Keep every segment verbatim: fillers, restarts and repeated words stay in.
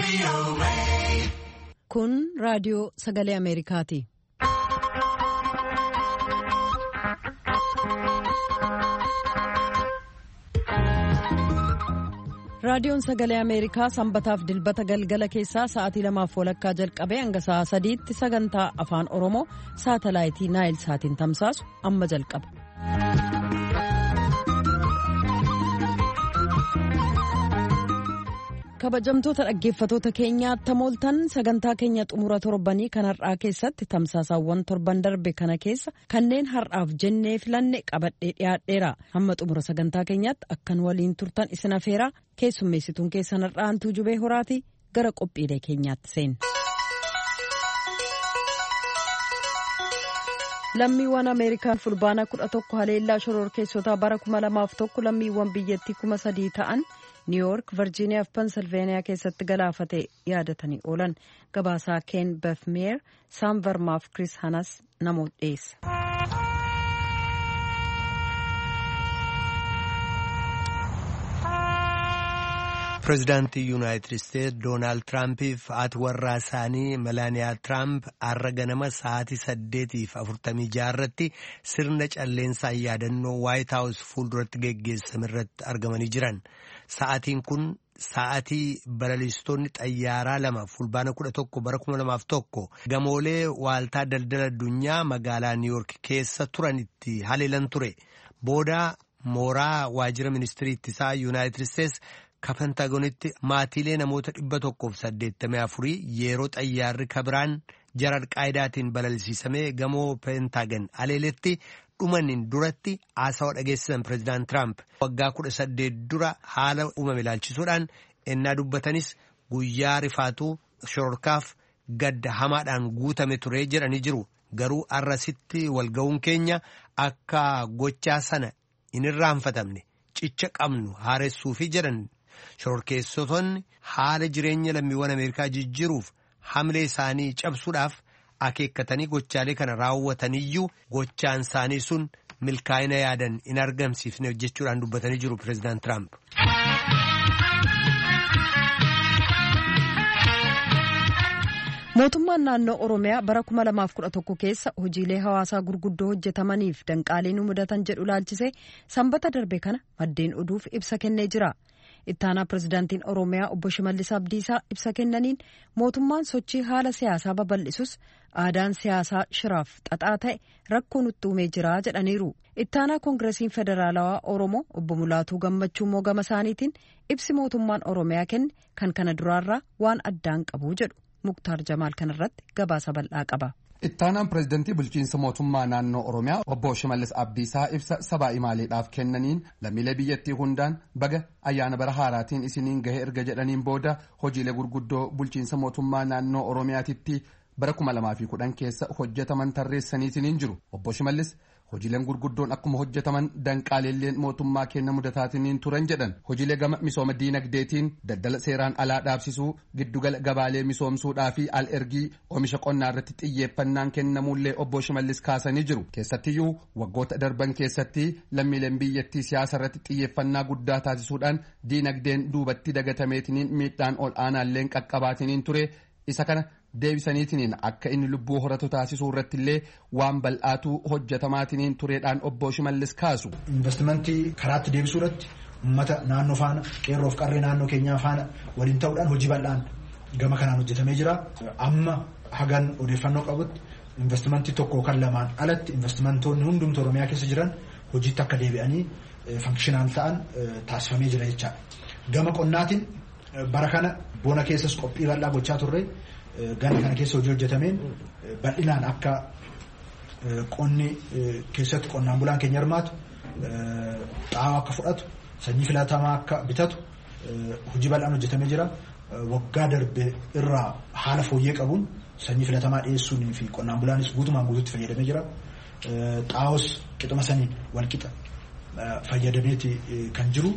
Kun raadiyoo sagalee Ameerikaati. Raadiyoon sagalee Ameerikaa sanbataaf dilbata galgala keessaa sa'aatii lamaaf walakkaa jalqabee hanga sa'aa sadiitti sagantaa afaan Oromoo saatalaayitii Naayil Saatiin tamsaasu amma jalqaba. Kabajamtoota dhaggeeffatoota keenyaa tamooltan sagantaa keenya xumura torbanii kan har'aa keessatti tamsaasaawwan torban darbe kana keessa kanneen har'aaf jennee filanne qabadhee dhiyaadheera. Hamma xumura sagantaa keenyaatti akkan waliin turtan isin afeeraa keessummeessituun keessan har'aantuu jubee horaati gara qophiilee keenyaatti seenna. Lammiiwwan Ameerikaa fulbaana kudha tokko haleellaa shororkeessotaa bara kuma lamaaf tokko lammiiwwan biyyattii kuma sadii ta'an Niiwuork, Virjiiniyaa fi Pensilveeniyaa keessatti galaafate yaadatanii oolan. Gabaasaa Ken Befmeer, Saam Vermaaf Kris Hanas namoota dhiyeessa. Pireezidaantii Yuunaayitid Isteetsi Doonaald Tiraampiif haati warraa isaanii Melaaniyaa Tiraamp har'a ganama sa'aatii saddeetiif afurtamii jaha irratti sirna calleensaa yaadannoo Waayit Haawus fuulduratti geggeessame irratti argamanii jiran. Sa'aatiin kun sa'aatii balaliistonni xayyaaraa lama fulbaana kudha tokko bara kuma lamaaf tokko gamoolee waaltaa daldala addunyaa magaalaa Niiwuork keessa turanitti haleelan ture. Booda mooraa waajjira ministirii ittisaa Yuunaayitid Isteetsi Pentaagonitti maatiilee namoota dhibba tokkoof saddeettamii afurii yeroo xayyaarri kabiraan jara alqaayidaatiin balalisiisamee gamoo Pentaagon haleeletti dhumaniin duratti haasawa dhageessisan pireezidaant Tiraamp waggaa kudha saddeet dura haala uumame ilaalchisuudhaan ennaa dubbatanis guyyaa rifaatuu shororkaaf gadda hamaadhaan guutame ture jedhanii jiru. Garuu arrasitti walga'uun keenya akka gochaa sana hin irraanfatamne cicha qabnu haaressuufi jedhan. Shororkeessotonni haala jireenya lammiiwwan Ameerikaa jijjiiruuf hamlee isaanii cabsuudhaaf akeekkatanii gochaalee kana raawwataniyyuu gochaan isaanii sun milkaa'ina yaadan hin argamsiifne jechuudhaan dubbatanii jiru pireezidaant Tiraamp. Mootummaan naannoo Oromiyaa bara kuma lamaaf kudha tokko keessa hojiilee hawaasaa gurguddoo hojjetamaniif danqaalee nu mudatan jedhu ilaalchisee sanbata darbe kana maddeen oduuf ibsa kennee jira. Ittaanaa pireezidaantiin Oromiyaa obbo Shimallis Abdiisaa ibsa kennaniin mootummaan sochii haala siyaasaa babal'isus aadaan siyaasaa shiraaf xaxaa ta'e rakkoo nutti uumee jira jedhaniiru. Ittaanaa Koongireesiin Federaalawaa Oromoo obbo Mulaatuu Gammachuu immoo gama isaaniitiin ibsi mootummaan Oromiyaa kenne kan kana duraarraa waan addaan qabu jedhu. Muktaar Jamaal kanarratti gabaasa bal'aa qaba. Ittaanaan pireezidantii bulchiinsa mootummaa naannoo Oromiyaa obbo Shimallis Abdiisaa ibsa sabaa imaaleedhaaf kennaniin lammiilee biyyattii hundaan baga ayyaana bara haaraatiin isiniin gahe erga jedhaniin booda hojiilee gurguddoo bulchiinsa mootummaa naannoo Oromiyaatitti bara kuma lamaa fi kudhan keessa hojjetaman tarreessanii isiniin jiru. Obbo Shimallis hojiileen gurguddoon akkuma hojjetaman danqaaleelleen mootummaa kenna mudataatiin turan jedhan. Hojiilee gama misooma diinagdeetiin daldala seeraan alaa dhaabsisuu giddugala gabaalee misoomsuudhaa fi al ergii oomisha qonnaa irratti xiyyeeffannaan kennamuullee obbo Shimallis kaasanii jiru. Keessattiyyuu waggoota darban keessatti lammiileen biyyattii siyaasa irratti xiyyeeffannaa guddaa taasisuudhaan diinagdeen duubatti dagatameetiin miidhaan ol aanaalleen qaqqabaatiin ture. Isa kana deebisaniitiin akka inni lubbuu horatu taasisuu irratti illee waan bal'aatu hojjetamaatiin tureedhaan obbo Shimallis kaasu. Investimentii karaatti deebisuu irratti uummata naannoo faana qeerroof qarree naannoo keenyaa faana waliin ta'uudhaan hojii bal'aan gama kanaan hojjetamee jira. Amma hagan odeeffannoo qabutti investimentii tokko kan lamaan alatti investimentoonni hundumtu Oromiyaa keessa jiran hojiitti akka deebi'anii fankishinaal ta'an taasifamee jira jechaadha. Gama qonnaatiin bara kana bona keessas qophii bal'aa gochaa turre. Ganna kana keessa hojii hojjetameen bal'inaan akka qonni keessatti qonnaan bulaan keenya hirmaatu xaa'oo akka fudhatu sanyii filatamaa akka bitatu hojii bal'aan hojjetamee jira. Waggaa darbe irraa haala fooyyee qabuun sanyii filatamaa dhiyeessuun fi qonnaan bulaanis guutumaan guutuutti fayyadamee jira. Xaa'oos qixuma saniin walqixa fayyadameeti kan jiru.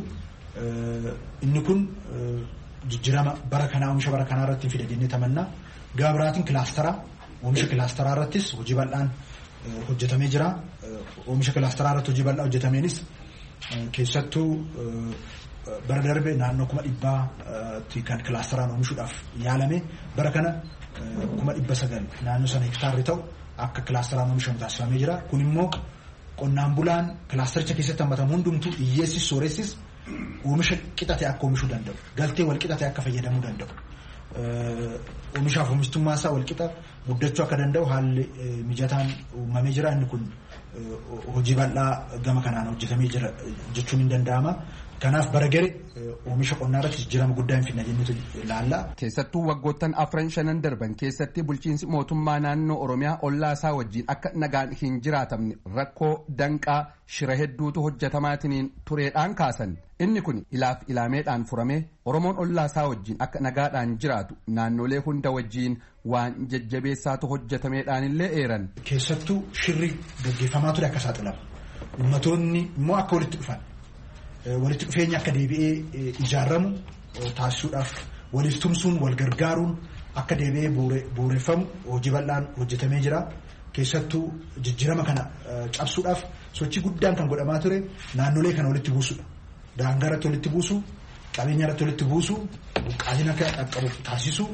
Inni kun jijjiirama bara kanaa oomisha bara kanaa irratti fide jennee tamannaa. Gaabiraatiin kilaasteraa oomisha kilaasteraa irrattis hojii bal'aan hojjetamee jira. Oomisha kilaasteraa irratti hojii bal'aa hojjetameenis keessattuu bara darbe naannoo kuma dhibbaatti kan kilaasteraan oomishuudhaaf yaalame bara kana kuma dhibba sagal naannoo sana hektaarri ta'u akka kilaasteraan oomishamu taasifamee jira. Kun immoo qonnaan bulaan kilaastericha keessatti hammatamu hundumtuu hiyyeessis sooressis oomisha qixate akka oomishuu danda'u, galtee wal qixate akka fayyadamuu danda'u, oomishaaf oomishtummaa isaa wal qixa guddachuu akka danda'u haalli mijataan uumamee jira. Inni kun hojii bal'aa gama kanaan hojjetamee jira jechuun hin danda'ama. Kanaaf bara gari oomisha qonnaa irratti jijjiirama guddaa hin fidna jennutu ilaalla. Keessattuu waggoottan afran shanan darban keessatti bulchiinsi mootummaa naannoo Oromiyaa ollaa isaa wajjin akka nagaan hin jiraatamne rakkoo danqaa shira hedduutu hojjetamaatiin tureedhaan kaasan. Inni kun ilaaf ilaameedhaan furamee Oromoon ollaa isaa wajjin akka nagaadhaan jiraatu naannolee hunda wajjin waan jajjabeessaatu hojjetameedhaan illee eeran. Keessattuu shirri gaggeeffamaa ture akka saaxilama. Ummatoonni immoo akka walitti dhufan. Walitti dhufeenya akka deebi'ee ijaaramu taasisuudhaaf waliif tumsuun wal gargaaruun akka deebi'ee bu'uureffamu hojii bal'aan hojjetamee jira. Keessattuu jijjiirama kana cabsuudhaaf sochii guddaan kan godhamaa ture naannolee kana walitti buusudha. Daangaa irratti walitti buusu, qabeenya irratti walitti buusu, buqqaatiin akka qaqqabu taasisu,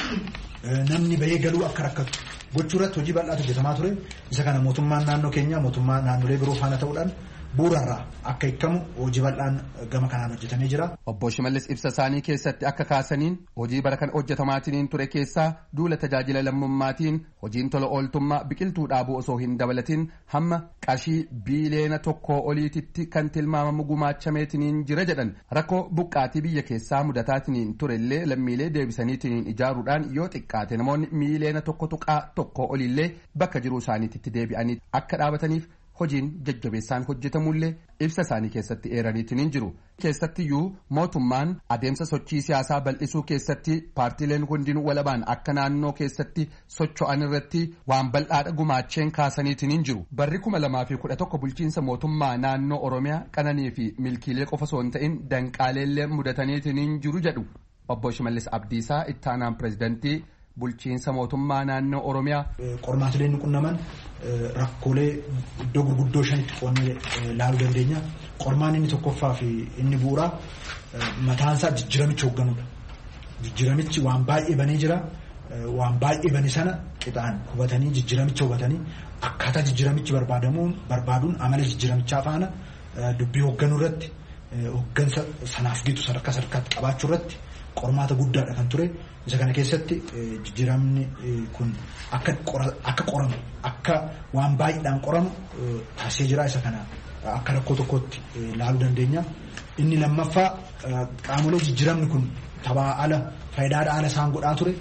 namni bahee galuu akka rakkatu gochuu irratti hojii bal'aatu hojjetamaa ture. Isa kana mootummaan naannoo keenyaa mootummaa naannolee biroo faana ta'uudhaan bu'uurarraa akka hiikamu hojii bal'aan gama kanaan hojjetamee jira. Obbo Shimallis ibsa isaanii keessatti akka kaasaniin hojii bara kan hojjetamaatiin ture keessaa duula tajaajila lammummaatiin hojiin tola ooltummaa biqiltuu dhaabuu osoo hin dabalatin hamma qarshii biiliyoona tokkoo oliititti kan tilmaamamu gumaachameetiin jira jedhan. Rakkoo buqqaatii biyya keessaa mudataatiin turellee lammiilee deebisaniitiin ijaaruudhaan yoo xiqqaate namoonni miiliyoona tokko tuqaa tokkoo oliillee bakka jiruu isaaniitti deebi'anii akka dhaabataniif hojiin jajjabeessaan hojjetamullee ibsa isaanii keessatti eeraniitiin hin jiru. Keessattiyyuu mootummaan adeemsa sochii siyaasaa bal'isuu keessatti paartiileen hundinuu walabaan akka naannoo keessatti socho'an irratti waan bal'aadha gumaacheen kaasaniitiin hin jiru. Barri kuma lamaa fi kudha tokko bulchiinsa mootummaa naannoo Oromiyaa qananii fi milkiilee qofa osoo hin ta'in danqaaleellee mudataniitiin hin jiru jedhu obbo Shimallis Abdiisaa itti aanaan pireezidantii bulchiinsa mootummaa naannoo Oromiyaa. Qormaatileen qunnaman rakkoolee iddoo gurguddoo shanitti qoonnee ilaaluu dandeenya. Qormaan inni tokkoffaa fi inni bu'uuraa mataansaa jijjiiramicha hoogganuudha. Jijjiiramichi waan baay'ee banee jira. Waan baay'ee bane sana qixaan hubatanii jijjiiramicha hubatanii akkaataa jijjiiramichi barbaadamuun barbaaduun amala jijjiiramichaa faana dubbii hoogganuu irratti hooggansa sanaaf gitu sadarkaa sadarkaatti qabaachuu irratti qormaata guddaadha kan ture. Isa kana keessatti jijjiiramni kun akka qoramu akka waan baay'eedhaan qoramu taasisee jira. Isa kana akka rakkoo tokkotti ilaaluu dandeenya. Inni lammaffaa qaamolee jijjiiramni kun taphaa ala faayidaadha ala isaan godhaa ture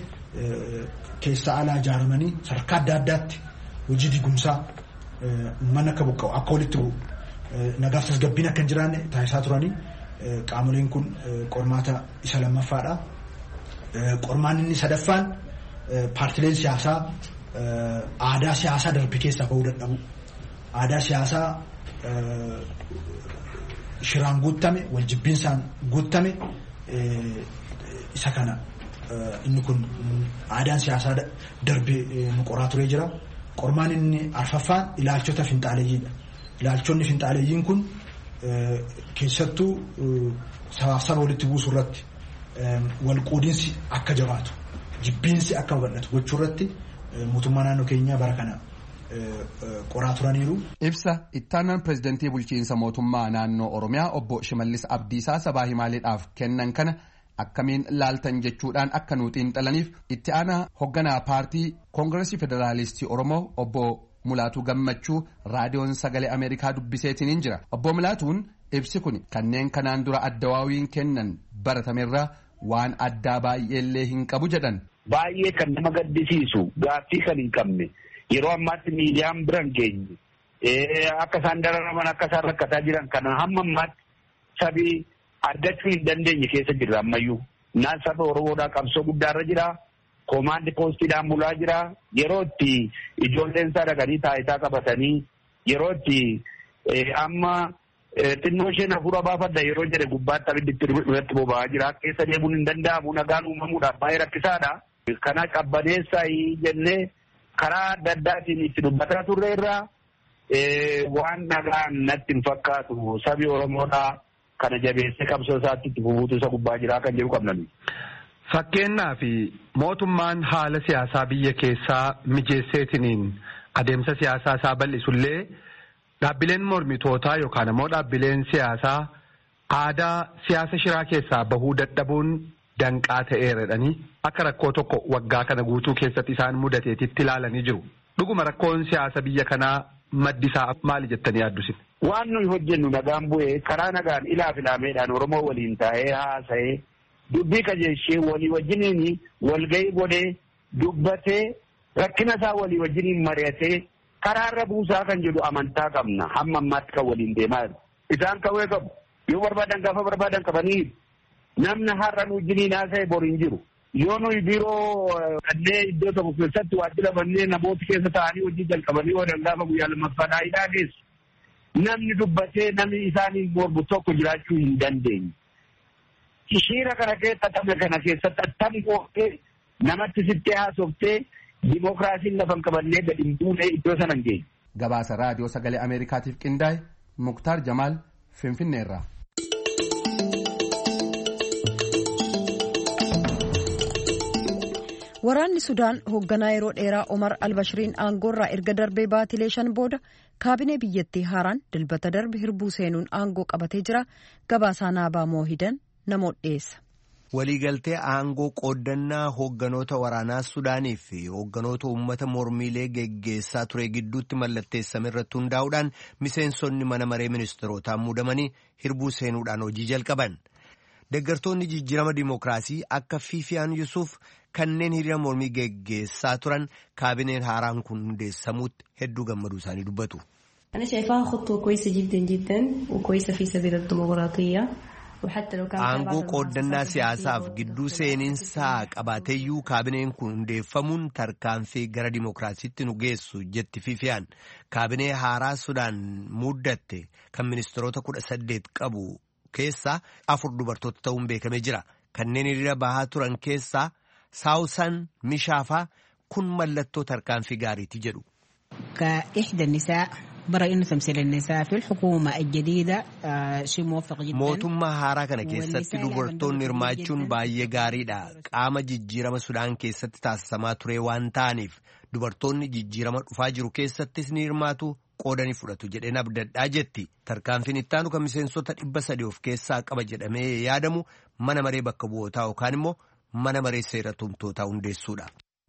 keessa ala ijaaramanii sadarkaa adda addaatti hojii digumsaa mana akka buqqa'u akka walitti bu'u nagaaf tasgabbiin akka hin jiraanne taasisaa turanii qaamoleen kun qormaata isa lammaffaadha. Qormaan inni sadaffaan paartileen siyaasaa aadaa siyaasaa darbe keessaa bahuu dadhabu. Aadaa siyaasaa shiraan guuttame waljibbiinsaan guuttame isa kana inni kun aadaan siyaasaa darbe nu qoraa turee jira. Qormaan inni arfaffaan ilaalchota finxaaleeyyiidha. Ilaalchonni finxaaleeyyiin kun keessattuu sabaaf saba walitti buusuu irratti walquudinsi akka jabaatu jibbiinsi akka babal'atu gochuu irratti mootummaa naannoo keenyaa bara kana qoraa turaniiru. Ibsa ittaanaan pireezidantii bulchiinsa mootummaa naannoo Oromiyaa obbo Shimallis Abdiisaa sabaa himaaleedhaaf kennan kana akkamiin laaltan jechuudhaan akka nu xiinxalaniif itti aanaa hoogganaa paartii koongireesii federaalistii Oromoo obbo Mulaatuu Gammachuu raadiyoon sagalee Ameerikaa dubbiseetiin hin jira. Obbo Mulaatuun ibsi kun kanneen kanaan dura addawaawiin kennan baratamerraa waan addaa baay'eellee hin qabu jedhan. Baay'ee kan nama gaddisiisu gaaffii kan hin qabne yeroo ammaatti miidiyaan biran geenye akka isaan dararaman akka isaan rakkataa jiran kana hamma ammaatti sabii argachuu hin dandeenye keessa jirra ammayyuu. Naan saba Oromoodhaa qabsoo guddaarra jira. Koomaandi poostiidhaan bulaa jira. Yeroo itti ijoolleen isaa dhaqanii taayitaa qabatanii yeroo itti amma xinnoo isheen hafuura baafadha yeroo jedhe gubbaatti abiddi irratti boba'aa jira. Keessa deemuun hin danda'amu nagaan uumamuudhaaf baay'ee rakkisaadha. Kana qabbaneessaa jennee karaa adda addaatiin itti dubbataa turre irraa waan nagaan natti hin fakkaatu sabi Oromoodhaa kana jabeessee qabsoo isaatti itti fufuutu isa gubbaa jiraa kan jedhu qabna. Fakkeenyaaf mootummaan haala siyaasaa biyya keessaa mijeesseetiniin adeemsa siyaasaa isaa bal'isullee dhaabbileen mormitootaa yookaan immoo dhaabbileen siyaasaa aadaa siyaasa shiraa keessaa bahuu dadhabuun danqaa ta'eeradhanii akka rakkoo tokko waggaa kana guutuu keessatti isaan mudateetitti ilaalanii jiru. Dhuguma rakkoon siyaasa biyya kanaa maddi isaa maali jettanii yaaddusin? Waan nuyi hojjennu nagaan bu'ee karaa nagaan ilaa filaameedhaan Oromoo waliin taa'ee haasa'ee dubbii qajeelchee walii wajjiniin walgahii godhee dubbatee rakkina isaa walii wajjiniin mari'atee karaarra buusaa kan jedhu amantaa qabna. Hamma ammaatti kan waliin deemaa jiru. Isaan kawwee qabu. Yoo barbaadan gaafa barbaadan qabanii namni har'a nu wajjiniin haasa'e bor hin jiru. Yoo nuyi biiroo kannee iddoo tokko keessatti waajjira bannee namooti keessa taa'anii hojii jalqabanii oolan gaafa guyyaa lammaffaadhaa hidhaa geessu. Namni dubbatee namni isaanii mormu tokko jiraachuu hin dandeenye. Shiira kana keessa taphne kana keessatti attam qootee namatti sittee haasoftee dimookiraasiin lafa hin qabannee gadi hin buune iddoo sana hin geenye. Gabaasa raadiyoo sagalee Ameerikaatiif qindaa'e Muktaar Jamaal Finfinneerraa. Waraanni Sudaan hoogganaa yeroo dheeraa Omar Albashiriin aangoorraa erga darbee baatilee shan booda kaabinee biyyattii haaraan dilbata darbe hirbuu seenuun aangoo qabatee jira. Gabaasaa Naabaa Moohidan namoota dhiyeessa. Waliigaltee aangoo qooddannaa hoogganoota waraanaa Sudaanii fi hoogganoota uummata mormiilee geggeessaa ture gidduutti mallatteessame irratti hundaa'uudhaan miseensonni mana maree ministeerotaa muudamanii hirbuu seenuudhaan hojii jalqaban. Deeggartoonni jijjiirama dimookiraasii akka Fiifiyaan Yusuuf kanneen hiriira mormii geggeessaa turan kaabineen haaraan kun hundeessamuutti hedduu gammaduu isaanii dubbatu. Aangoo qooddannaa siyaasaaf gidduu seeninsaa qabaateeyyuu kaabineen kun hundeeffamuun tarkaanfii gara dimookiraasiitti nu geessu jetti Fiifiyaan. Kaabinee haaraa Sudaan muddatte kan ministeerota kudha saddeet qabu keessaa afur dubartoota ta'uun beekamee jira. Kanneen hiriira bahaa turan keessaa Saawusan Mishaafaa kun mallattoo tarkaanfii gaariiti jedhu. Mootummaa haaraa kana keessatti dubartoonni hirmaachuun baay'ee gaariidha. Qaama jijjiirama Sudaan keessatti taasisamaa ture waan ta'aniif dubartoonni jijjiirama dhufaa jiru keessattis ni hirmaatu qoodanii fudhatu jedheen abdadhaa jetti. Tarkaanfiin ittaanu kan miseensota dhibba sadii of keessaa qaba jedhamee yaadamu mana maree bakka bu'ootaa yookaan immoo mana maree seera tumtootaa hundeessuudha.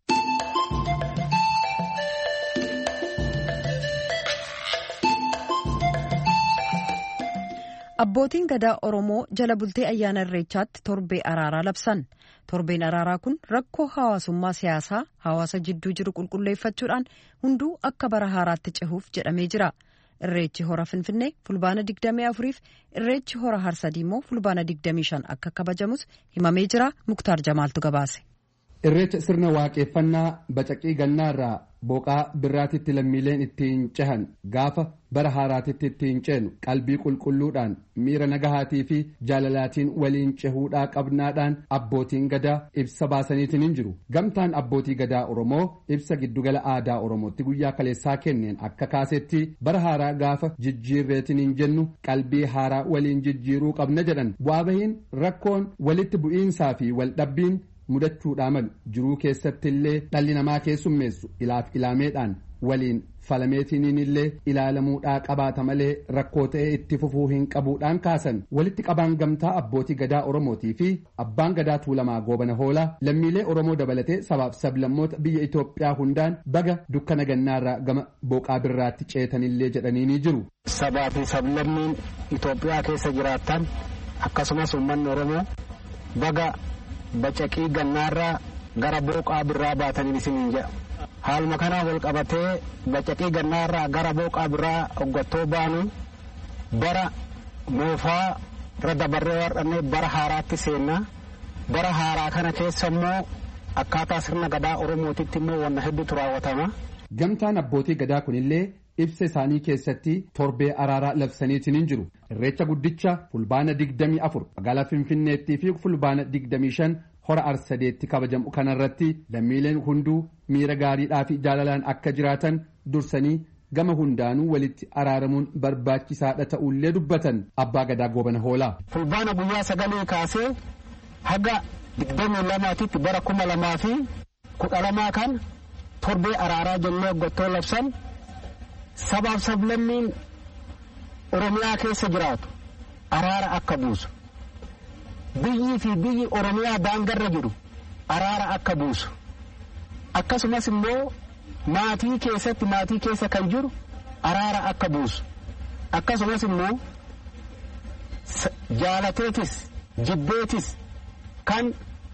Abbootiin gadaa Oromoo jala bultee ayyaana irreechaatti torbee araaraa labsan. Torbeen araaraa kun rakkoo hawaasummaa siyaasaa hawaasa jidduu jiru qulqulleeffachuudhaan hunduu akka bara haaraatti cehuuf jedhamee jira. Irreechi hora Finfinnee fulbaana digdamii afuriif irreechi hora Harsadii immoo fulbaana digdamii shan akka kabajamus himamee jira. Muktaar Jamaaltu gabaase. Irreecha sirna waaqeffannaa bacaqii gannaarraa boqaa birraatitti lammiileen ittiin cehan gaafa bara haaraatitti ittiin ceenu qalbii qulqulluudhaan miira nagahaatii fi jaalalaatiin waliin cehuudhaa qabnaadhaan abbootiin gadaa ibsa baasaniitiin hin jiru. Gamtaan abbootii gadaa Oromoo ibsa giddugala aadaa Oromootti guyyaa kaleessaa kenneen akka kaasetti bara haaraa gaafa jijjiirreetiin hin jennu qalbii haaraa waliin jijjiiruu qabna jedhan. Bu'aa bahiin rakkoon walitti bu'iinsaa fi waldhabbiin mudachuudhaa malu jiruu keessatti illee dhalli namaa keessummeessu ilaaf ilaameedhaan waliin falameetiniin illee ilaalamuudhaa qabaata malee rakkoo ta'ee itti fufuu hin qabuudhaan kaasan. Walitti qabaan gamtaa abbootii gadaa Oromootii fi abbaan gadaa Tuulamaa Goobana Hoolaa lammiilee Oromoo dabalatee sabaaf sablammoota biyya Itoophiyaa hundaan baga dukkana gannaarraa gama boqaa birraatti ceetanillee jedhanii ni jiru. Sabaa fi sablammiin Itoophiyaa keessa jiraatan akkasumas uummanni Oromoo baga bacaqii gannaarraa gara boqaa birraa baatanii isiniin jedha. Haaluma kanaan wal qabatee bacaqii gannaarraa gara boqaa birraa hoggattoo baanu bara moofaa irra dabarree warqannee bara haaraatti seenna. Bara haaraa kana keessa immoo akkaataa sirna gadaa Oromootitti immoo wanna hedduutu raawwatama. Gamtaan abbootii gadaa kunillee ibsa isaanii keessatti torbee araaraa labsaniitiin hin jiru. Irreecha guddicha fulbaana digdamii afur magaalaa Finfinneettii fi fulbaana digdamii shan hora Arsadeetti kabajamu kanarratti lammiileen hunduu miira gaariidhaa fi jaalalaan akka jiraatan dursanii gama hundaanuu walitti araaramuun barbaachisaadha ta'ullee dubbatan abbaa gadaa goobana hoolaa. Fulbaana guyyaa sagalee kaasee haga digdamii lamaatitti bara kuma lamaa fi kudha lamaa kan torbee araaraa jennee gottoo labsan sabaaf sablammiin Oromiyaa keessa jiraatu araara akka buusu. Biyyi fi biyyi Oromiyaa daangarra jiru araara akka buusu. Akkasumas immoo maatii keessatti maatii keessa kan jiru araara akka buusu. Akkasumas immoo jaalateetis jibbeetis kan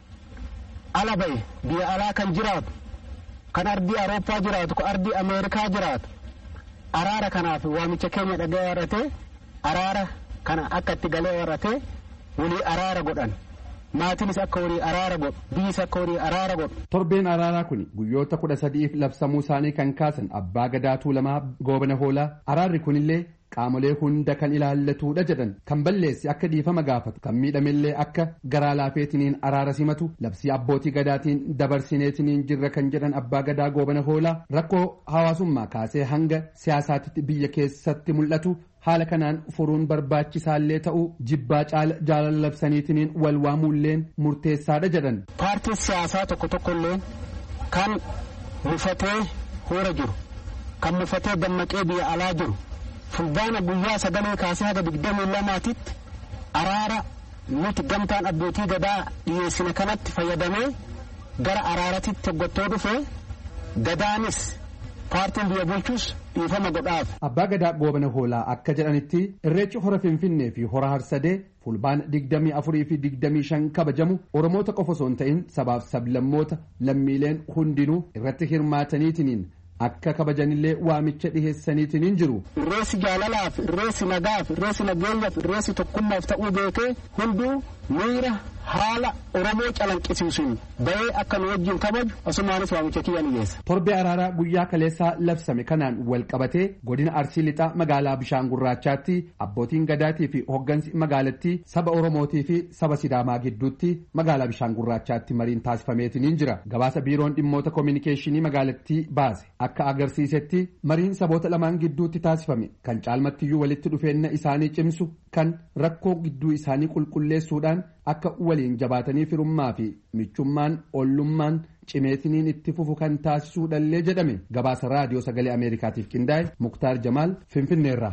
ala bahe biyya alaa kan jiraatu kan ardii Awurooppaa jiraatu kan ardii Ameerikaa jiraatu araara kanaaf waamicha keenya dhaga'ee warratee araara kana akka itti galee warratee walii araara godhan. Maatiinis akka walii araara godhu biyyis akka walii araara godhu. Torbeen araaraa kun guyyoota kudha sadiif labsamuu isaanii kan kaasan abbaa gadaa tuulamaa goobana hoolaa araarri kunillee qaamolee hunda kan ilaallatudha jedhan kan balleessi akka dhiifama gaafatu kan miidhamellee akka garaa laafeetiniin araara simatu labsii abbootii gadaatiin dabarsineetiniin jirra kan jedhan abbaa gadaa goobana hoolaa rakkoo hawaasummaa kaasee hanga siyaasaatti biyya keessatti mul'atu haala kanaan furuun barbaachisaallee ta'uu jibbaa caala jaalala labsaniitiniin wal waamuulleen murteessaadha jedhan. Paartiin siyaasaa tokko tokkollee kan mufatee hoora jiru kan mufatee dammaqee biyya alaa jiru fulbaana guyyaa sagalee kaasee haga digdamii lamaatitti araara nuti gamtaan abbootii gadaa dhiyeessine kanatti fayyadamee gara araaratitti hoggattoo dhufee gadaanis paartiin biyya bulchus dhiifama godhaaf. Abbaa gadaa goobana hoolaa akka jedhanitti irreechi hora Finfinnee fi hora Harsadee fulbaana digdamii afurii fi digdamii shan kabajamu Oromoota qofa osoo hin ta'in sabaaf sablammoota lammiileen hundinuu irratti hirmaataniitiniin akka kabajanillee waamicha dhiheessaniitiniin jiru. Irreessi jaalalaaf, irreessi nagaaf, irreessi nageenyaaf, irreessi tokkummaaf ta'uu beekee hunduu miira haala Oromoo calanqisiisuun bahee akka nu wajjin kabaju asumaanis waamicha kiyya ni geessa. Torbee araaraa guyyaa kaleessaa labsame kanaan wal qabatee godina Arsii Lixaa magaalaa Bishaan Gurraachaatti abbootiin gadaatii fi hoggansi magaalattii saba Oromootii fi saba Sidaamaa gidduutti magaalaa Bishaan Gurraachaatti mariin taasifameetiniin jira. Gabaasa biiroon dhimmoota koominikeeshinii magaalattii baase akka agarsiisetti mariin saboota lamaan gidduutti taasifame kan caalmattiyyuu walitti dhufeenya isaanii cimsu kan rakkoo gidduu isaanii qulqulleessuudhaan akka waliin jabaatanii firummaa fi michummaan ollummaan cimeetiniin itti fufu kan taasisuudhallee jedhame. Gabaasa raadiyoo sagalee Ameerikaatiif qindaa'e Muktaar Jamaal Finfinneerraa.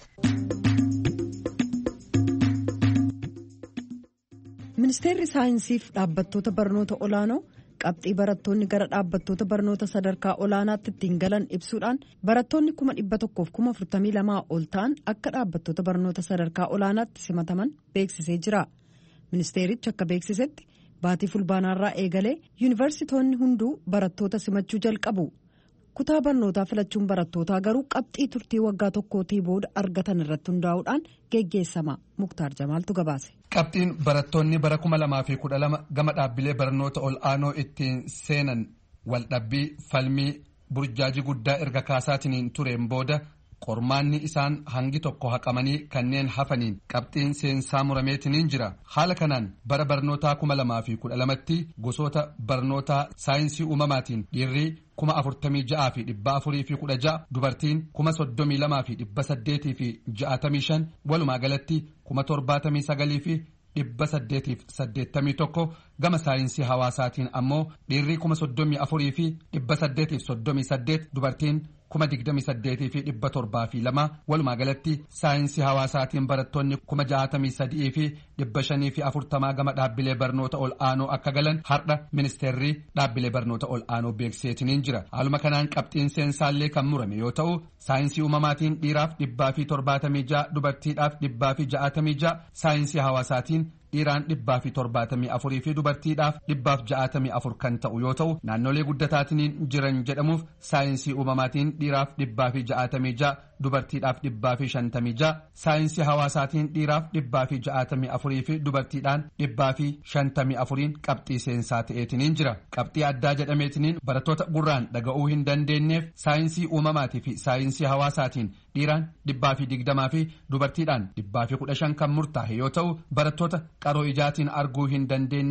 Ministeerri saayinsiif dhaabbattoota barnoota olaanoo qabxii barattoonni gara dhaabbattoota barnoota sadarkaa olaanaatti ittiin galan ibsuudhaan barattoonni kuma dhibba tokkoof kuma afurtamii lamaa ol ta'an akka dhaabbattoota barnoota sadarkaa olaanaatti simataman beeksisee jira. Ministeerichi akka beeksisetti baatii fulbaanaarraa eegalee yuunivarsiitoonni hunduu barattoota simachuu jalqabu. Kutaa barnootaa filachuun barattootaa garuu qabxii turtii waggaa tokkootii booda argatan irratti hundaa'uudhaan geggeessama. Muktaar Jamaaltu gabaase. Qabxiin barattoonni bara kuma lamaa fi kudha lama gama dhaabbilee barnoota ol aanoo ittiin seenan waldhabbii falmii burjaajii guddaa erga kaasaatiin tureen booda qormaanni isaan hangi tokko haqamanii kanneen hafaniin qabxiin seensaa murameetiniin jira. Haala kanaan bara barnootaa kuma lamaa fi kudha lamatti gosoota barnootaa saayinsii uumamaatiin dhiirri kuma afurtamii ja'aa fi dhibba afurii fi kudha ja'a dubartiin kuma soddomii lamaa fi dhibba saddeetii fi ja'atamii shan walumaa galatti kuma torbaatamii sagalii fi dhibba saddeetiif saddeettamii tokko gama saayinsii hawaasaatiin ammoo dhiirri kuma soddomii afurii fi dhibba saddeetiif soddomii saddeet dubartiin kuma digdamii saddeetii fi dhibba torbaa fi lama walumaa galatti saayinsii hawaasaatiin barattoonni kuma ja'atamii sadii fi dhibba shanii fi afurtamaa gama dhaabbilee barnoota ol aanoo akka galan har'a ministeerri dhaabbilee barnoota ol aanoo beeksiseetiniin jira. Haaluma kanaan qabxiin seensaallee kan murame yoo ta'u saayinsii uumamaatiin dhiiraaf dhibbaa fi torbaatamii ja'a dubartiidhaaf dhibbaa fi ja'atamii ja'a saayinsii hawaasaatiin dhiiraan dhibbaa fi torbaatamii afurii fi dubartiidhaaf dhibbaaf ja'atamii afur kan ta'u yoo ta'u naannolee guddataatiin jiran jedhamuuf saayinsii uumamaatiin dhiiraaf dhibbaa fi ja'atamii ja'a dubartiidhaaf dhibbaa fi shantamii ja'a saayinsii hawaasaatiin dhiiraaf dhibbaa fi ja'atamii afurii fi dubartiidhaan dhibbaa fi shantamii afuriin qabxii seensaa ta'eetiniin jira. Qabxii addaa jedhameetiniin barattoota gurraan dhaga'uu hin dandeenyeef saayinsii uumamaatii fi saayinsii hawaasaatiin dhiiraan dhibbaa fi digdamaa fi dubartiidhaan dhibbaa fi kudha shan kan murtaa'e yoo ta'u barattoota qaroo ijaatiin arguu hin dandeenyeef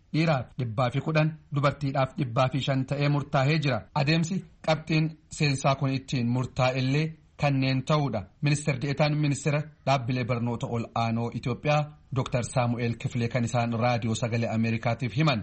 dhiiraaf dhibbaa fi kudhan dubartiidhaaf dhibbaa fi shan ta'ee murtaa'ee jira. Adeemsi qabxiin seensaa kun ittiin murtaa'ellee kanneen ta'uudha. Ministeer Deetaan Ministeera Dhaabbilee Barnoota Ol Aanoo Itoophiyaa Dooktar Saamu'eel Kifilee kan isaan raadiyoo sagalee Ameerikaatiif himan.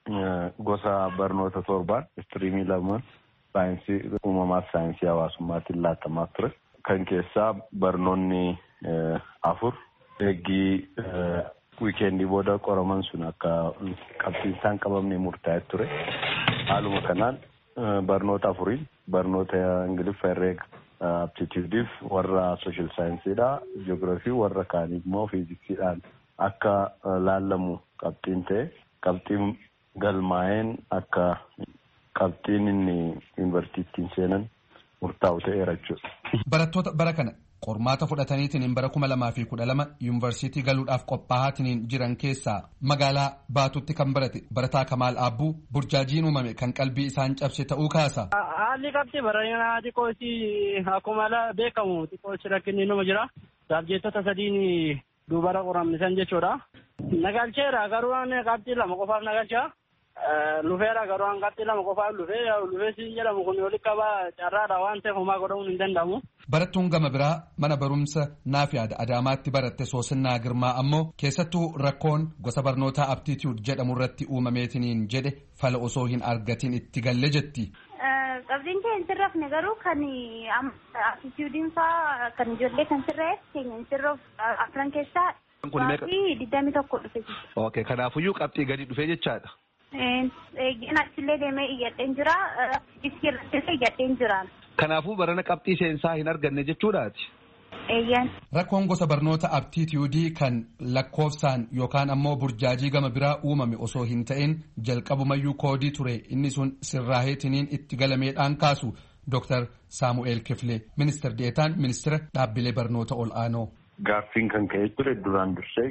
Gosa barnoota torbaan istiriimii lama saayinsii uumamaa fi saayinsii hawaasummaatiin laatamaa ture. Kan keessaa barnoonni afur eeggii wiikeendii booda qoraman sun akka qabxiin isaan qabamne murtaa'ee ture. Haaluma kanaan barnoota afuriin barnoota Ingiliffa herreega aptituudiif warra sooshaal saayinsiidha, jiyoogiraafii warra kaanii immoo fiiziksiidhaan akka laallamu qabxiin ta'e qabxiin galmaa'een akka qabxiin inni yuunivarsiitiin seenan murtaa'u ta'eera jechuudha. Barattoota bara kana qormaata fudhataniitiin bara kuma lamaa fi kudha lama yuunivarsiitii galuudhaaf qophaa'aatiin jiran keessaa magaalaa Baatuutti kan barate barataa Kamaal Aabbuu burjaajiin uumame kan qalbii isaan cabse ta'uu kaasa. Haalli qabxii baranaa xiqqoo isii akkuma beekamu xiqqoo isii rakkinni nama jira. Saabjeettota sadiin dubara qoramnisan jechuudha. Nagalcheera garuu qabxii lama qofaaf nagalchaa. Lufeera garuu qabxii lama qofaaf lufee lufee siin jedhamu kun walitti qabaa carraadha waan ta'eef homaa godhamuun hin danda'amu. Barattuun gama biraa mana barumsa Naafiyaad Adaamaatti baratte Soosinnaa Girmaa ammoo keessattuu rakkoon gosa barnootaa aptituud jedhamu irratti uumameetiniin jedhe fala osoo hin argatin itti galle jetti. Qabxiin kee hin sirrafne garuu kan aptituudiin fa'aa kan ijoollee kan sirreef keenya hin sirroof afran keessaa qabxii digdamii tokko dhufe. Okay, kanaafuyyuu qabxii gadi dhufe jechaadha. Eeggeen achillee deemee iyyadheen jira. Iskii irrattis iyyadheen jira. Kanaafuu barana qabxii seensaa hin arganne jechuudhaati. Eeyyaan. Rakkoon gosa barnoota aptituudii kan lakkoofsaan yookaan ammoo burjaajii gama biraa uumame osoo hin ta'in jalqabumayyuu koodii ture inni sun sirraaheetiniin itti galameedhaan kaasu Dooktar Saamu'eel Kifilee Ministeer Deetaan Ministeera Dhaabbilee Barnoota Ol Aanoo. Gaaffiin kan ka'ee ture duraan dursee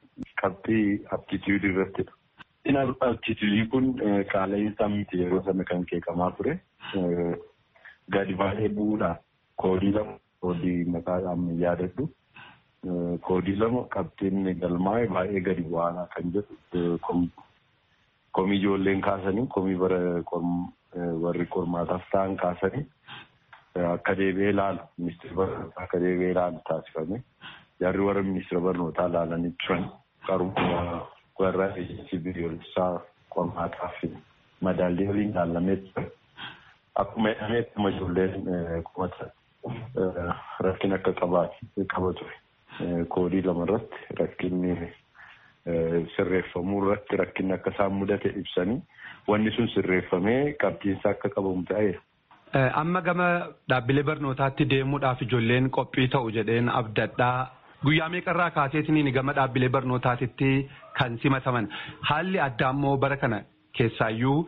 qabxii aptituudii irrattidha. Inni aptituudii kun qaala'insa miti yeroo sana kan keekamaa ture. Gadi baay'ee bu'uudhaan koodii lama koodii maqaadhaan yaadadhu. Koodii lama qabxiin galmaa'e baay'ee gadi bu'aanaa kan jedhu komii ijoolleen kaasanii komii bara warri qormaataaf ta'an kaasanii akka deebi'ee ilaalu ministeera barnootaa akka deebi'ee ilaalu taasifame. Jarri warra ministeera barnootaa ilaalanii turan qaruma warra biyyoolessaa qormaataa fi madaallii waliin ilaalamee ture. Akkuma jedhameetti ijoolleen qomata rakkina akka qaba ture. Koodii lama irratti rakkinni sirreeffamuu irratti rakkinni akka isaan mudate ibsanii wanni sun sirreeffamee qabxiinsa akka qabamu ta'eera. Amma gama dhaabbilee barnootaatti deemuudhaaf ijoolleen qophii ta'u jedheen abdadhaa. Guyyaa meeqarraa kaaseetiniin gama dhaabbilee barnootaatitti kan simataman. Haalli addaa immoo bara kana keessaayyuu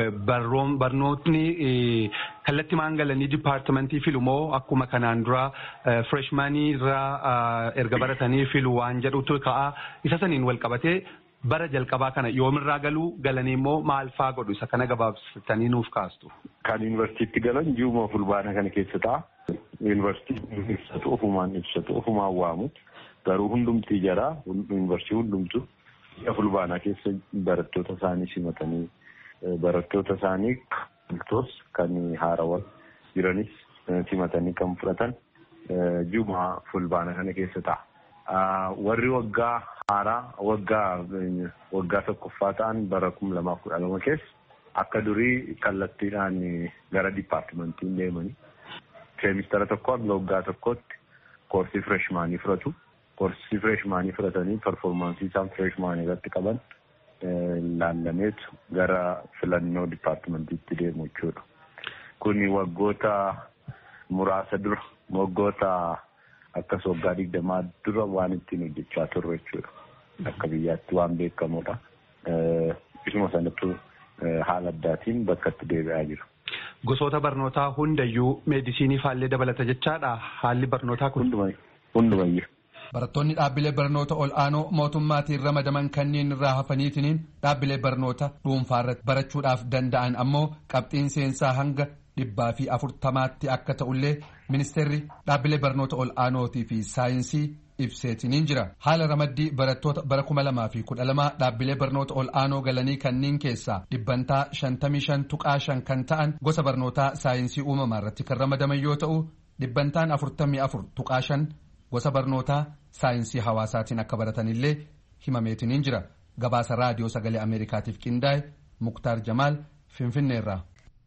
barnootni kallattii maangalanii dipaartimentii filu moo akkuma kanaan dura fireshmaanii irraa erga baratanii filu waan jedhutu ka'a. Isa saniin wal qabatee bara jalqabaa kana yoomirraa galuu galanii immoo maal faa godhu isa kana gabaabsitanii nuuf kaastu. Kan yuunivarsiitti galan ji'uma fulbaana kana keessa ta'a. Yuunivarsiitiin ibsatu ofumaan ibsatu ofumaan waamu garuu hundumtii jara yuunivarsiitii hundumtu ji'a fulbaanaa keessa barattoota isaanii simatanii barattoota isaanii bultoos kan haarawwan jiranis simatanii kan fudhatan ji'uma fulbaana kana keessa ta'a. Warri waggaa haaraa waggaa waggaa tokkoffaa ta'an bara kuma lamaaf kudha lama keessa akka durii kallattiidhaan gara dipaartimentiin deemanii seemistara tokko hanga waggaa tokkotti koorsii fireshmaanii fudhatu. Koorsii fireshmaanii fudhatanii performaansii isaan fireshmaanii irratti qaban ilaalameetu gara filannoo dipaartimentiitti deemu jechuudha. Kuni waggoota muraasa dura waggoota akkas waggaa digdamaa dura waan ittiin hojjechaa turre jechuudha. Akka biyyaatti waan beekamudha. Isuma sanattuu haala addaatiin bakka itti deebi'aa jiru. Gosoota barnootaa hundayyuu meedisinii faallee dabalata jechaadha haalli barnootaa kun. Hundumayyuu. Barattoonni dhaabbilee barnoota ol aanoo mootummaatiin ramadaman kanneen irraa hafaniitiniin dhaabbilee barnoota dhuunfaa irratti barachuudhaaf danda'an ammoo qabxiin seensaa hanga dhibbaa fi afurtamaatti akka ta'ullee ministeerri dhaabbilee barnoota ol aanootii fi saayinsii ibseetiniin jira. Haala ramaddii barattoota bara kuma lamaa fi kudha lama dhaabbilee barnoota ol aanoo galanii kanneen keessaa dhibbantaa shantamii shan tuqaa shan kan ta'an gosa barnootaa saayinsii uumamaa irratti kan ramadaman yoo ta'u dhibbantaan afurtamii afur tuqaa shan gosa barnootaa saayinsii hawaasaatiin akka baratanillee himameetiniin jira. Gabaasa raadiyoo sagalee Ameerikaatiif qindaa'e Muktaar Jamaal Finfinneerraa.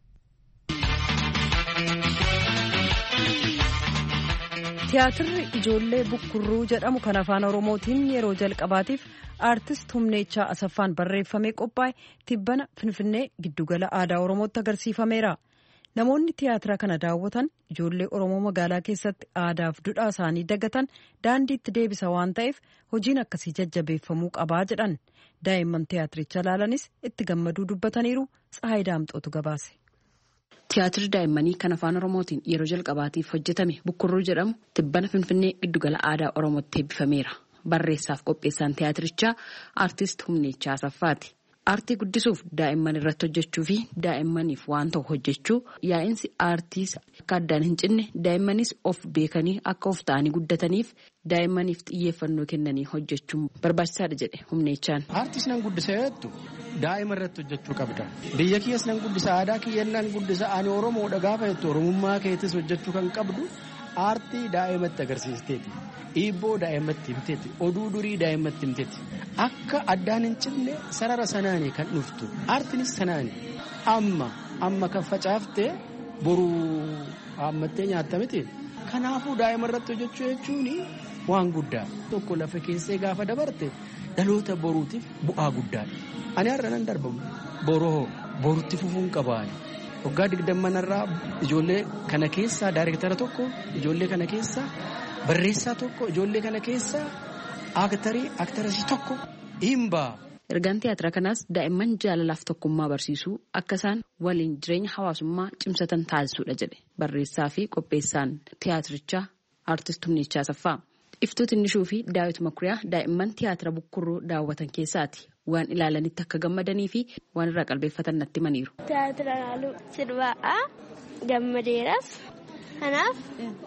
Tiyaatirri ijoollee bukkurruu jedhamu kan afaan oromootiin yeroo jalqabaatiif aartist Humneechaa Asaffaan barreeffamee qophaa'e tibbana Finfinnee giddugala aadaa oromootti agarsiifameera. Namoonni tiyaatira kana daawwatan ijoollee oromoo magaalaa keessatti aadaaf duudhaa isaanii dagatan daandiitti deebisa waan ta'eef hojiin akkasii jajjabeeffamuu qabaa jedhan. Daa'imman tiyaatiricha ilaalanis itti gammaduu dubbataniiru. Tsahaay Daamxootu gabaase. Tiyaatirri daa'immanii kan afaan oromootiin yeroo jalqabaatiif hojjetame bukkurruu jedhamu tibbana Finfinnee giddugala aadaa oromootti eebbifameera. Barreessaaf qopheessaan tiyaatirichaa aartist Humneechaa Asaffaati. Aartii guddisuuf daa'imman irratti hojjechuu fi daa'immaniif waan ta'u hojjechuu yaa'insi aartiis akka addaan hin cinne daa'immanis of beekanii akka of ta'anii guddataniif daa'immaniif xiyyeeffannoo kennanii hojjechuun barbaachisaadha jedhe Humneechaan. Aartiis nan guddisa jettu daa'ima irratti hojjechuu qabda. Biyya kiyyas nan guddisa aadaa kiyyan nan guddisa ani Oromoodha gaafa jettu Oromummaa keetis hojjechuu kan qabdu aartii daa'imatti agarsiisteeti. Dhiibboo daa'imatti himteeti. Oduu durii daa'imatti himteeti. Akka addaan hin cinne sarara sanaanii kan dhuftu. Aartiinis sanaani. Amma amma kan facaaftee boruu hammattee nyaatta miti. Kanaafuu daa'ima irratti hojjechuu jechuun waan guddaa. Tokko lafa keessee gaafa dabarte dhaloota boruutiif bu'aa guddaadha. Ani har'a nan darbamu. Boroo borutti fufuun qabaani. Waggaa digdammanarraa ijoollee kana keessaa daayirektara tokko ijoollee kana keessaa barreessaa tokko ijoollee kana keessaa aaktarii aaktarasii tokko himbaa. Ergaan tiyaatira kanaas daa'imman jaalalaaf tokkummaa barsiisuu akka isaan waliin jireenya hawaasummaa cimsatan taasisuudha jedhe barreessaa fi qopheessaan tiyaatirichaa aartist Humneechaa Asaffaa. Iftuu Tinnishuu fi Daawit Makuriyaa daa'imman tiyaatira bukkurruu daawwatan keessaati. Waan ilaalanitti akka gammadanii fi waan irraa qalbeeffatan natti himaniiru. Tiyaatira ilaaluu sirbaa gammadeeras. Kanaaf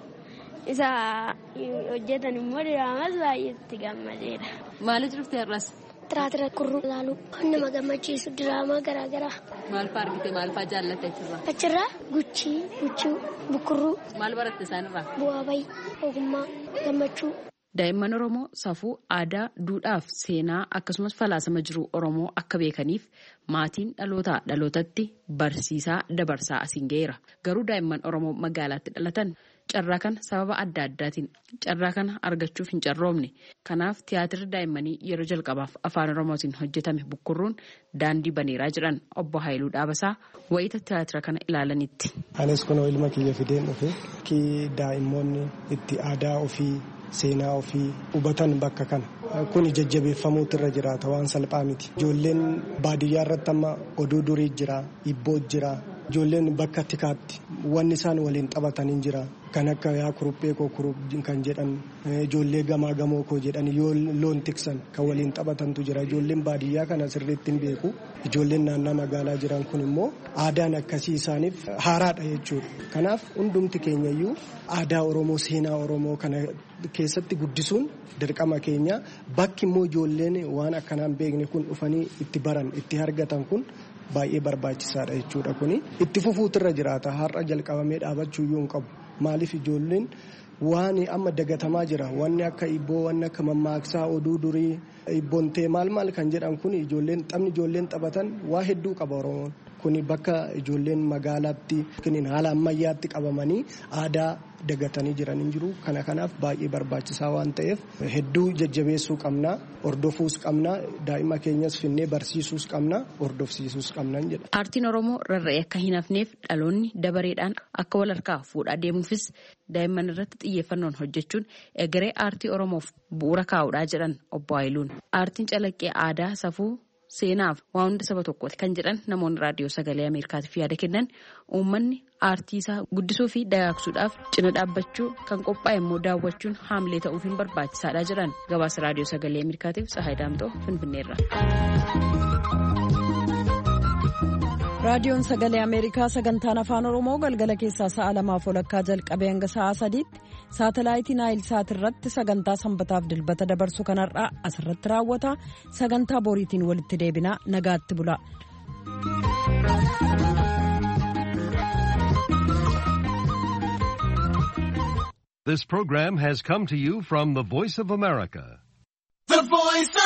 isa hojjetan immoo diraamas baay'eetti gammadeera. Maaliif dhufte har'as? Tiyaatira bukkurruu ilaaluu kan nama gammachiisu diraamaa garaagaraa. Maal fa'aa argite maal fa'aa jaallatte achirraa? Achirraa guchii guchuu bukkurruu. Maal baratte isaanirraa? Bu'aa bayii ogummaa gammachuu. Daa'imman Oromoo safuu aadaa, duudhaaf seenaa akkasumas falaasama jiru Oromoo akka beekaniif maatiin dhalootaa dhalootatti barsiisaa dabarsaa asiin ga'eera. Garuu daa'imman Oromoo magaalaatti dhalatan carraa kana sababa adda addaatiin carraa kana argachuuf hin carroomne. Kanaaf tiyaatirri daa'immanii yeroo jalqabaaf afaan Oromootiin hojjetame bukkurruun daandii baneeraa jiran obbo Haayiluu Dhaabasaa wayita tiyaatira kana ilaalanitti. Anis kunoo ilma kiyya fideen dhufe ki daa'immoonni itti aadaa ofii. Seenaa ofii hubatan bakka kana kun jajjabeeffamuutu irra jiraata waan salphaa miti. Ijoolleen baadiyyaa irratti amma oduu durii jira, hibboo jira. Ijoolleen bakka tikaatti wanni isaan waliin taphatanii jira. Kan akka yaa kuruphee koo kurup kan jedhan ijoollee gamaa gamoo koo jedhan yoo loon tiksan kan waliin taphatantu jira. Ijoolleen baadiyyaa kana sirriitti hin beeku. Ijoolleen naannoo magaalaa jiran kun immoo aadaan akkasii isaaniif haaraadha jechuudha. Kanaaf hundumti keenyayyuu aadaa Oromoo seenaa Oromoo kana keessatti guddisuun dirqama keenya. Bakki immoo ijoolleen waan akkanaan beekne kun dhufanii itti baran itti argatan kun baay'ee barbaachisaadha jechuudha. Kuni itti fufuutu irra jiraata. Har'a jalqabamee dhaabachuu iyyuu hin qabu. Maaliif ijoolleen waan amma dagatamaa jira wanni akka hibboo wanni akka mammaaksaa oduu durii hibboontee maal maal kan jedhan kun ijoolleen taphni ijoolleen taphatan waa hedduu qaba Oromoon. Kuni bakka ijoolleen magaalaatti haala ammayyaatti qabamanii aadaa dagatanii jiran hin jiru. Kana kanaaf baay'ee barbaachisaa waan ta'eef hedduu jajjabeessuu qabna, hordofuus qabna, daa'ima keenyas finnee barsiisuus qabna, hordofsiisuus qabna jedha. Aartiin Oromoo rarra'ee akka hin hafneef dhaloonni dabareedhaan akka wal harkaa fuudhaa deemuufis daa'imman irratti xiyyeeffannoon hojjechuun egeree aartii Oromoof bu'uura kaa'uudhaa jedhan obbo Haayiluun. Aartiin calaqqee aadaa safuu seenaaf waan hunda saba tokkooti kan jedhan namoonni raadiyoo sagalee Ameerikaatiif yaada kennan uummanni aartii isaa guddisuu fi dagaagsuudhaaf cina dhaabbachuu kan qophaa'e immoo daawwachuun haamilee ta'uuf hin barbaachisaadha jedhan. Gabaasa raadiyoo sagalee Ameerikaatiif Tsahaay Daamxoo Finfinneerra. raadiyoon sagalee ameerikaa sagantaan afaan oromoo galgala keessaa sa'a lamaaf walakkaa jalqabee hanga sa'a sadiitti saatalaayitii naayil saat irratti sagantaa sanbataaf dilbata dabarsu kanarraa asirratti raawwata. Sagantaa boriitiin walitti deebinaa nagaatti bula. This program has come to you from the Voice of America. The Voice